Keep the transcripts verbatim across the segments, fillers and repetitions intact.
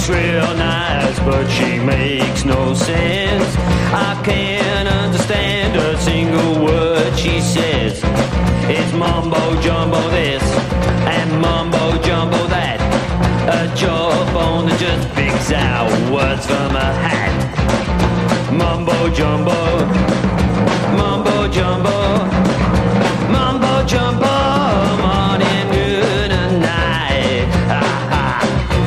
looks real nice, but she makes no sense. I can't understand a single word she says. It's mumbo jumbo this and mumbo jumbo that. A jawbone that just picks out words from a hat. Mumbo jumbo, mumbo jumbo, mumbo jumbo, morning, noon and night. Ha-ha.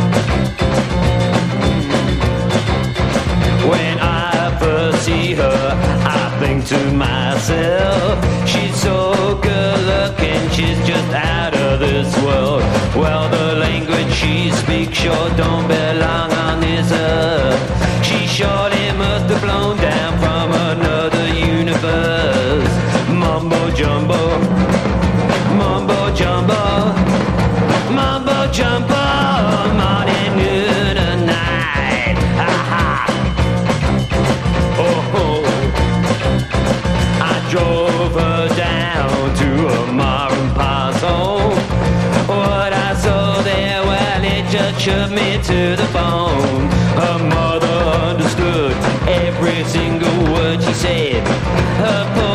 When I first see her, I think to myself, she's so good looking, she's just out of this world. Well, the language she speaks sure don't belong on this earth. She surely must have blown down from another universe. Mumbo jumbo, mumbo jumbo, mumbo jumbo, morning, noon and night. Ha-ha. Oh, oh. I drove her down to a Mar and Paso. What I saw there, well, it just shook me to the bone. Her mother understood every single word she said. Her